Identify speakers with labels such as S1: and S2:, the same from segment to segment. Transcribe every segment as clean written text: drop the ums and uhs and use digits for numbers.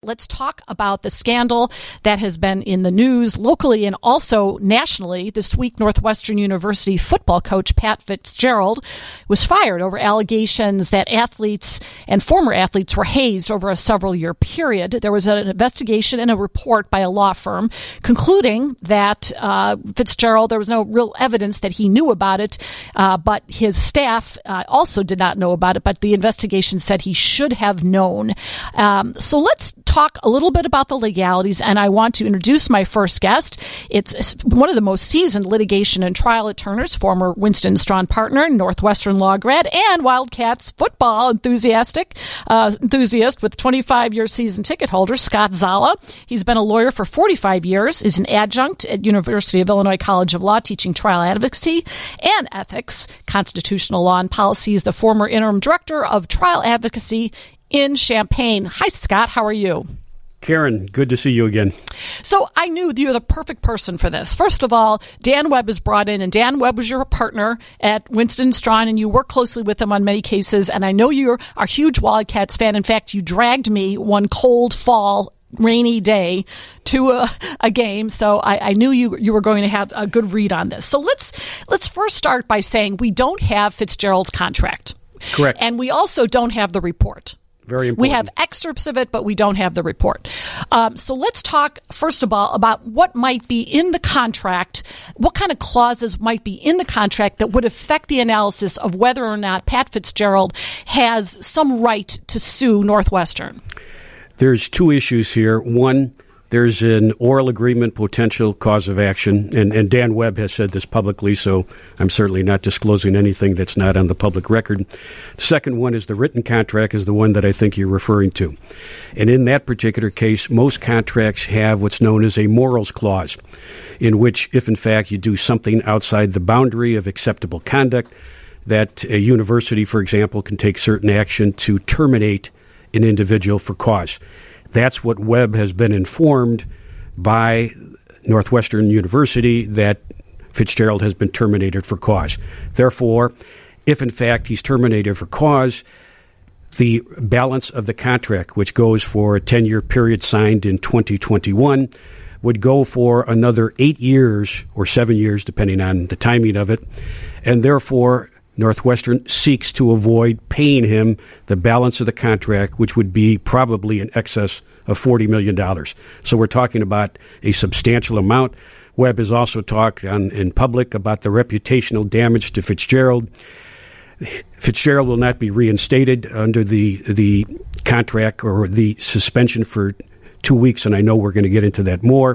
S1: let's talk about the scandal that has been in the news locally and also nationally. This week, Northwestern University football coach Pat Fitzgerald was fired over allegations that athletes and former athletes were hazed over a several-year period. There was an investigation and a report by a law firm concluding that Fitzgerald, there was no real evidence that he knew about it, but his staff also did not know about it, but the investigation said he should have known. So let's talk a little bit about the legalities, and I want to introduce my first guest. It's one of the most seasoned litigation and trial attorneys, former Winston Strawn partner, Northwestern law grad, and Wildcats football enthusiast with 25-year season ticket holder, Scott Zala. He's been a lawyer for 45 years, is an adjunct at University of Illinois College of Law teaching trial advocacy and ethics, constitutional law and policy. He's the former interim director of trial advocacy in Champaign. Hi, Scott. How are you?
S2: Karen, good to see you again.
S1: So I knew you're the perfect person for this. First of all, Dan Webb is brought in, and Dan Webb was your partner at Winston Strawn, and you work closely with him on many cases, and I know you're a huge Wildcats fan. In fact, you dragged me one cold fall rainy day to a game, so I knew you were going to have a good read on this. So let's first start by saying we don't have Fitzgerald's contract.
S2: Correct.
S1: And we also don't have the report.
S2: Very important.
S1: We have excerpts of it, but we don't have the report. So let's talk, first of all, about what might be in the contract, what kind of clauses might be in the contract that would affect the analysis of whether or not Pat Fitzgerald has some right to sue Northwestern.
S2: There's two issues here. One, there's an oral agreement potential cause of action, and Dan Webb has said this publicly, so I'm certainly not disclosing anything that's not on the public record. The second one is the written contract is the one that I think you're referring to. And in that particular case, most contracts have what's known as a morals clause, in which if in fact you do something outside the boundary of acceptable conduct, that a university, for example, can take certain action to terminate an individual for cause. That's what Webb has been informed by Northwestern University, that Fitzgerald has been terminated for cause. Therefore, if in fact he's terminated for cause, the balance of the contract, which goes for a 10-year period signed in 2021, would go for another 8 years or 7 years, depending on the timing of it, and therefore Northwestern seeks to avoid paying him the balance of the contract, which would be probably in excess of $40 million. So we're talking about a substantial amount. Webb has also talked in public about the reputational damage to Fitzgerald. Fitzgerald will not be reinstated under the contract or the suspension for 2 weeks, and I know we're going to get into that more.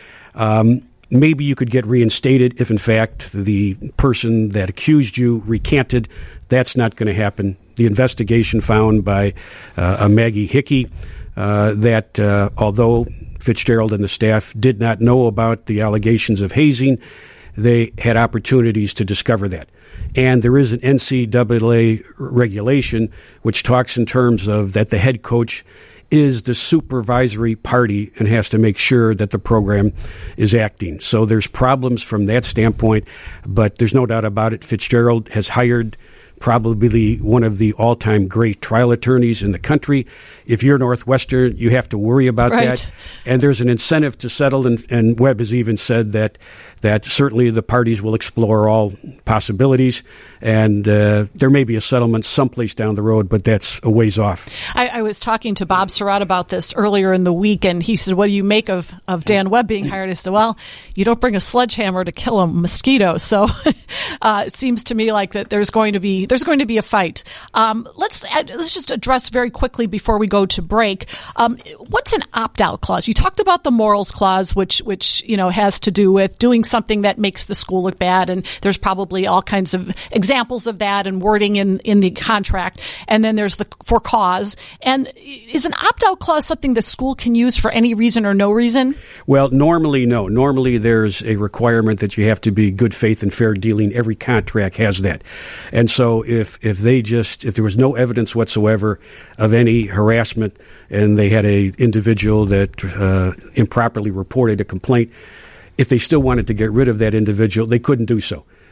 S2: Maybe you could get reinstated if, in fact, the person that accused you recanted. That's not going to happen. The investigation found by Maggie Hickey that although Fitzgerald and the staff did not know about the allegations of hazing, they had opportunities to discover that. And there is an NCAA regulation which talks in terms of that the head coach is the supervisory party and has to make sure that the program is acting. So there's problems from that standpoint, but there's no doubt about it. Fitzgerald has hired probably one of the all-time great trial attorneys in the country. If you're Northwestern, you have to worry about that. And there's an incentive to settle, and Webb has even said that certainly the parties will explore all possibilities, and there may be a settlement someplace down the road, but that's a ways off.
S1: I was talking to Bob Surratt about this earlier in the week, and he said, what do you make of Dan Webb being hired? I said, well, you don't bring a sledgehammer to kill a mosquito. So it seems to me like that there's going to be a fight. Let's just address very quickly before we go to break. What's an opt-out clause? You talked about the morals clause, which has to do with doing something that makes the school look bad, and there's probably all kinds of examples of that and wording in the contract. And then there's the for cause. And is an opt-out clause something the school can use for any reason or no reason?
S2: Well, normally, no. Normally, there's a requirement that you have to be good faith and fair dealing. Every contract has that. And so if there was no evidence whatsoever of any harassment and they had a individual that improperly reported a complaint, if they still wanted to get rid of that individual, they couldn't do so.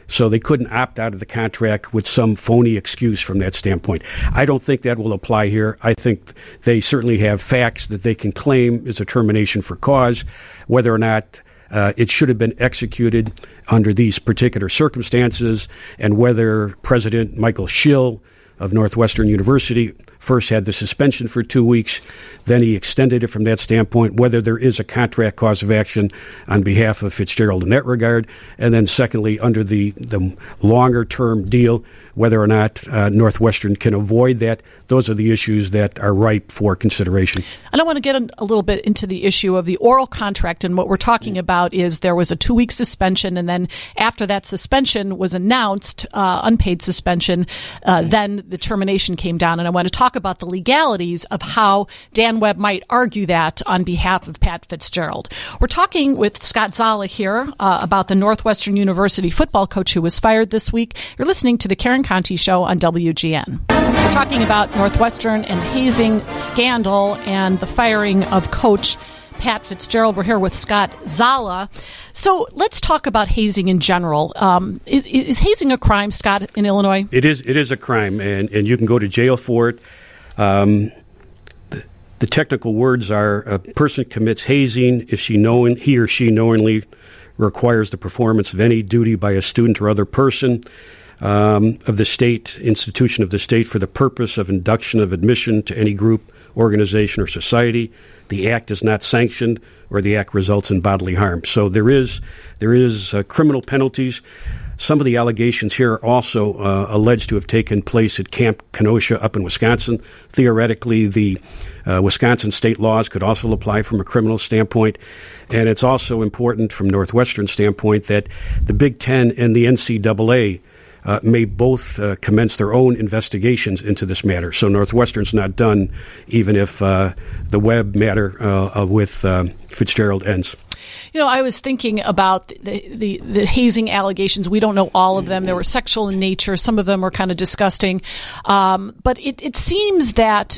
S2: So they couldn't opt out of the contract with some phony excuse from that standpoint. I don't think that will apply here. I think they certainly have facts that they can claim is a termination for cause. Whether or not it should have been executed under these particular circumstances, and whether President Michael Schill of Northwestern University first had the suspension for 2 weeks, then he extended it from that standpoint, whether there is a contract cause of action on behalf of Fitzgerald in that regard, and then secondly, under the longer-term deal, whether or not Northwestern can avoid that. Those are the issues that are ripe for consideration.
S1: And I want to get a little bit into the issue of the oral contract, and what we're talking about is there was a 2-week suspension, and then after that suspension was announced, unpaid suspension, then the termination came down. And I want to talk about the legalities of how Dan Webb might argue that on behalf of Pat Fitzgerald. We're talking with Scott Zala here about the Northwestern University football coach who was fired this week. You're listening to the Karen Conti Show on WGN. We're talking about Northwestern and hazing scandal and the firing of Coach Pat Fitzgerald. We're here with Scott Zala. So let's talk about hazing in general. Is hazing a crime, Scott, in Illinois?
S2: It is a crime, and you can go to jail for it. The technical words are a person commits hazing if he or she knowingly requires the performance of any duty by a student or other person of the state, institution of the state, for the purpose of induction of admission to any group, organization, or society. The act is not sanctioned, or the act results in bodily harm. So there is criminal penalties. Some of the allegations here are also alleged to have taken place at Camp Kenosha up in Wisconsin. Theoretically, the Wisconsin state laws could also apply from a criminal standpoint. And it's also important from Northwestern standpoint that the Big Ten and the NCAA may both commence their own investigations into this matter. So Northwestern's not done, even if the Webb matter with Fitzgerald ends.
S1: You know, I was thinking about the hazing allegations. We don't know all of them. They were sexual in nature. Some of them were kind of disgusting. But it seems that,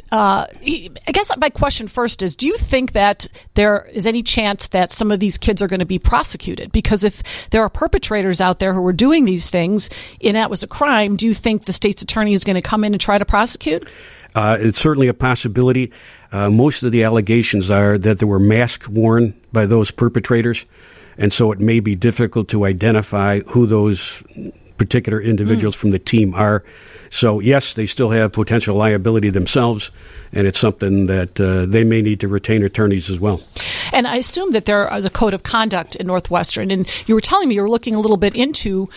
S1: I guess my question first is, do you think that there is any chance that some of these kids are going to be prosecuted? Because if there are perpetrators out there who are doing these things and that was a crime, do you think the state's attorney is going to come in and try to prosecute?
S2: It's certainly a possibility. Most of the allegations are that there were masks worn by those perpetrators, and so it may be difficult to identify who those particular individuals from the team are. So, yes, they still have potential liability themselves, and it's something that they may need to retain attorneys as well.
S1: And I assume that there is a code of conduct in Northwestern. And you were telling me you were looking a little bit into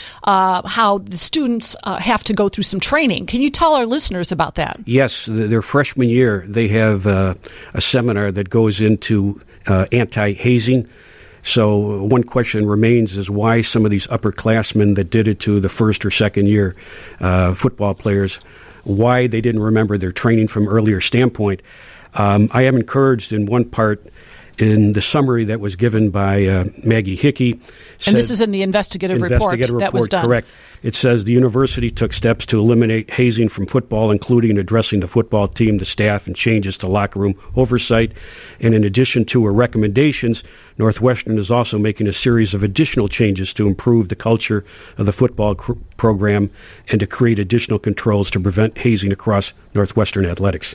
S1: how the students have to go through some training. Can you tell our listeners about that?
S2: Yes. Their freshman year, they have a seminar that goes into anti-hazing. So one question remains is why some of these upperclassmen that did it to the first or second year football players, why they didn't remember their training from earlier standpoint. I am encouraged in one part in the summary that was given by Maggie Hickey.
S1: And this is in the investigative report that was done.
S2: Correct. It says the university took steps to eliminate hazing from football, including addressing the football team, the staff, and changes to locker room oversight. And in addition to her recommendations, Northwestern is also making a series of additional changes to improve the culture of the football program and to create additional controls to prevent hazing across Northwestern athletics.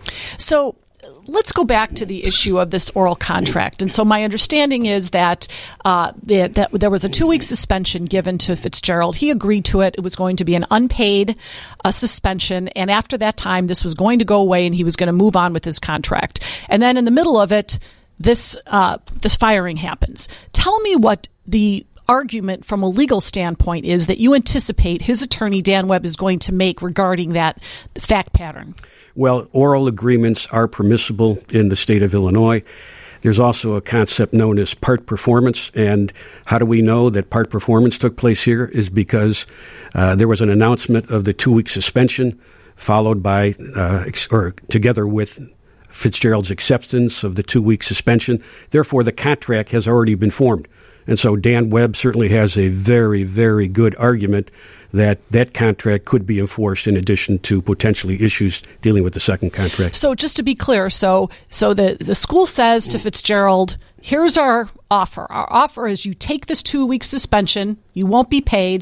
S1: So let's go back to the issue of this oral contract. And so my understanding is that that there was a 2-week suspension given to Fitzgerald. He agreed to it. It was going to be an unpaid suspension. And after that time, this was going to go away and he was going to move on with his contract. And then in the middle of it, this firing happens. Tell me what the argument from a legal standpoint is that you anticipate his attorney, Dan Webb, is going to make regarding that fact pattern.
S2: Well, oral agreements are permissible in the state of Illinois. There's also a concept known as part performance. And how do we know that part performance took place here is because there was an announcement of the 2-week suspension followed by, or together with Fitzgerald's acceptance of the 2-week suspension. Therefore, the contract has already been formed. And so Dan Webb certainly has a very, very good argument that that contract could be enforced in addition to potentially issues dealing with the second contract.
S1: So just to be clear, so the school says to Fitzgerald, here's our offer. Our offer is you take this 2-week suspension, you won't be paid,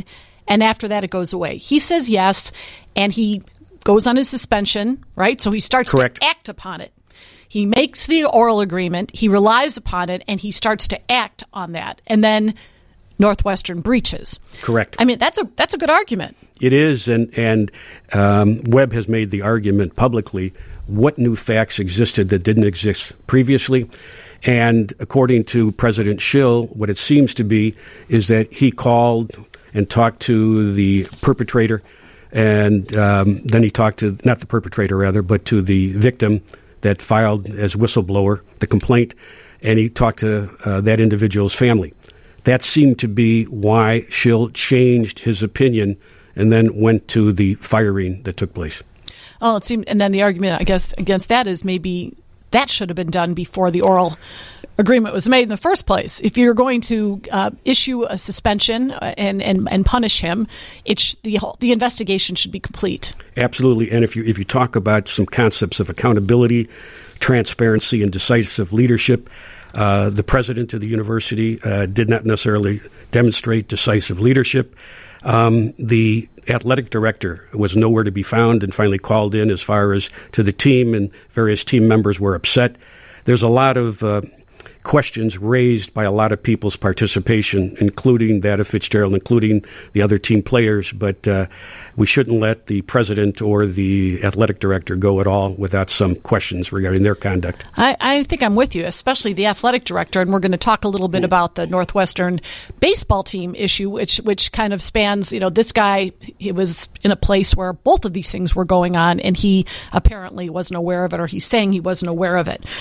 S1: and after that it goes away. He says yes, and he goes on his suspension, right? So he starts
S2: Correct.
S1: to act upon it. He makes the oral agreement, he relies upon it, and he starts to act on that. And then Northwestern breaches.
S2: Correct.
S1: I mean, that's a good argument.
S2: It is, and Webb has made the argument publicly what new facts existed that didn't exist previously. And according to President Schill, what it seems to be is that he called and talked to the perpetrator, and then he talked to, not the perpetrator rather, but to the victim that filed as whistleblower the complaint, and he talked to that individual's family. That seemed to be why Schill changed his opinion and then went to the firing that took place.
S1: Oh, it seemed, and then the argument, I guess, against that is maybe that should have been done before the oral agreement was made in the first place. If you're going to issue a suspension and punish him, the investigation should be complete.
S2: Absolutely, and if you talk about some concepts of accountability, transparency, and decisive leadership, the president of the university did not necessarily demonstrate decisive leadership. The athletic director was nowhere to be found and finally called in as far as to the team, and various team members were upset. There's a lot of questions raised by a lot of people's participation, including that of Fitzgerald, including the other team players, but we shouldn't let the president or the athletic director go at all without some questions regarding their conduct.
S1: I think I'm with you, especially the athletic director, and we're going to talk a little bit about the Northwestern baseball team issue, which kind of spans, this guy, he was in a place where both of these things were going on, and he apparently wasn't aware of it, or he's saying he wasn't aware of it.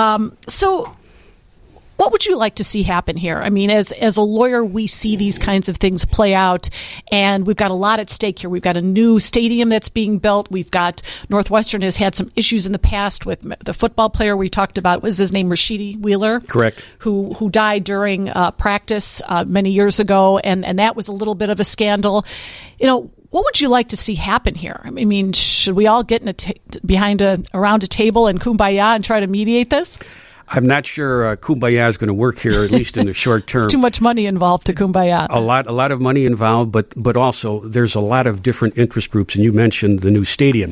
S1: So what would you like to see happen here? I mean, as a lawyer, we see these kinds of things play out, and we've got a lot at stake here. We've got a new stadium that's being built. We've got Northwestern has had some issues in the past with the football player we talked about. Was his name Rashidi Wheeler? Correct. Who died during practice many years ago, and that was a little bit of a scandal. What would you like to see happen here? I mean, should we all get around a table and kumbaya and try to mediate this?
S2: I'm not sure kumbaya is going to work here, at least in the short term.
S1: There's too much money involved to kumbaya.
S2: A lot of money involved, but also there's a lot of different interest groups, and you mentioned the new stadium.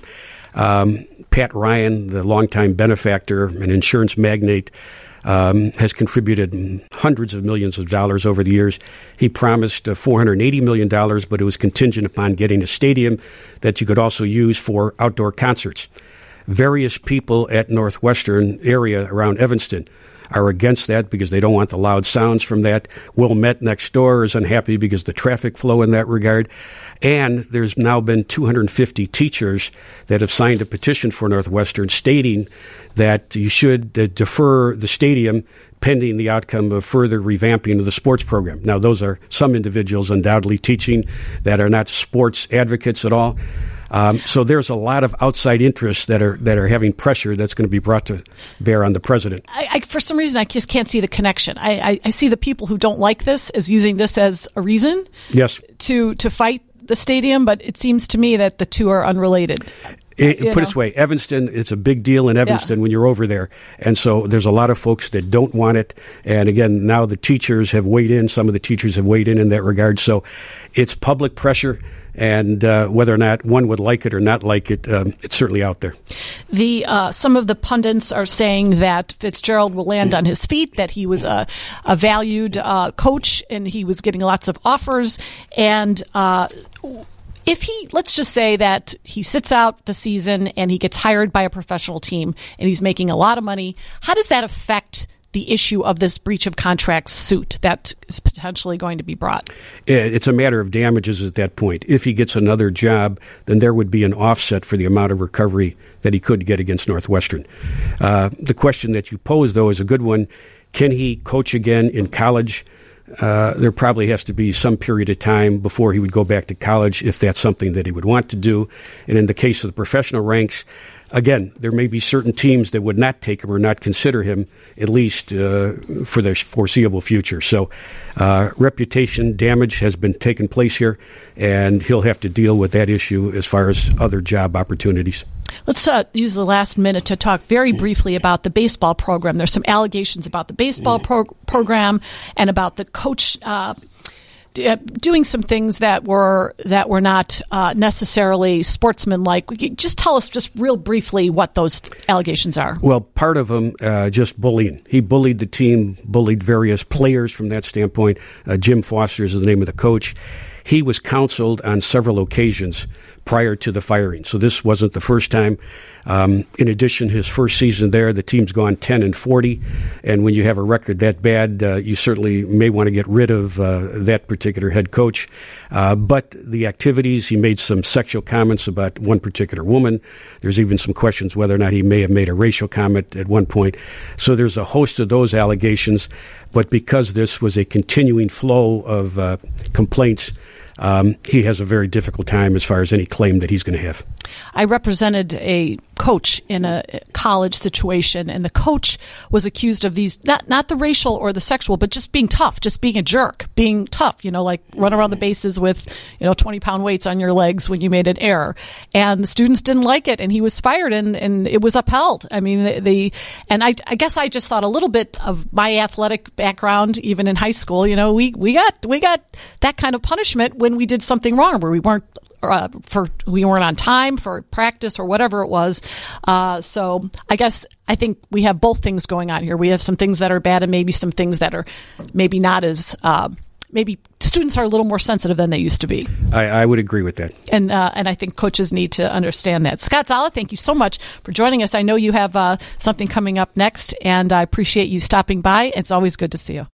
S2: Pat Ryan, the longtime benefactor and insurance magnate, has contributed hundreds of millions of dollars over the years. He promised $480 million, but it was contingent upon getting a stadium that you could also use for outdoor concerts. Various people at Northwestern area around Evanston are against that because they don't want the loud sounds from that. Wilmette next door is unhappy because the traffic flow in that regard. And there's now been 250 teachers that have signed a petition for Northwestern stating that you should defer the stadium pending the outcome of further revamping of the sports program. Now, those are some individuals undoubtedly teaching that are not sports advocates at all. So there's a lot of outside interests that are having pressure that's going to be brought to bear on the president.
S1: For some reason, I just can't see the connection. I see the people who don't like this as using this as a reason to fight the stadium, but it seems to me that the two are unrelated.
S2: Put it this way, Evanston, it's a big deal in Evanston when you're over there. And so there's a lot of folks that don't want it. And again, now the teachers have weighed in. Some of the teachers have weighed in that regard. So it's public pressure. And whether or not one would like it or not like it, it's certainly out there.
S1: Some of the pundits are saying that Fitzgerald will land on his feet, that he was a valued coach and he was getting lots of offers. And let's just say that he sits out the season and he gets hired by a professional team and he's making a lot of money, how does that affect the issue of this breach of contract suit that is potentially going to be brought?
S2: It's a matter of damages at that point. If he gets another job, then there would be an offset for the amount of recovery that he could get against Northwestern. The question that you pose, though, is a good one. Can he coach again in college? There probably has to be some period of time before he would go back to college if that's something that he would want to do. And in the case of the professional ranks, again, there may be certain teams that would not take him or not consider him, at least for the foreseeable future. So reputation damage has been taking place here, and he'll have to deal with that issue as far as other job opportunities.
S1: Let's use the last minute to talk very briefly about the baseball program. There's some allegations about the baseball program and about the coach doing some things that were not necessarily sportsmanlike. Just tell us just real briefly what those allegations are.
S2: Well, part of them just bullying. He bullied the team, bullied various players from that standpoint. Jim Foster is the name of the coach. He was counseled on several occasions prior to the firing. So this wasn't the first time. In addition, his first season there, the team's gone 10-40. And when you have a record that bad, you certainly may want to get rid of that particular head coach. But the activities, he made some sexual comments about one particular woman. There's even some questions whether or not he may have made a racial comment at one point. So there's a host of those allegations. But because this was a continuing flow of complaints, he has a very difficult time as far as any claim that he's going to have.
S1: I represented a coach in a college situation, and the coach was accused of these, not the racial or the sexual, but just being tough, just being a jerk, being tough, like run around the bases with, 20-pound weights on your legs when you made an error. And the students didn't like it, and he was fired, and it was upheld. I mean, I guess I just thought a little bit of my athletic background, even in high school, we got that kind of punishment when we did something wrong, where we weren't on time for practice or whatever it was. So I think we have both things going on here. We have some things that are bad and maybe some things that are maybe not as, maybe students are a little more sensitive than they used to be.
S2: I would agree with that.
S1: And I think coaches need to understand that. Scott Zala, thank you so much for joining us. I know you have something coming up next, and I appreciate you stopping by. It's always good to see you.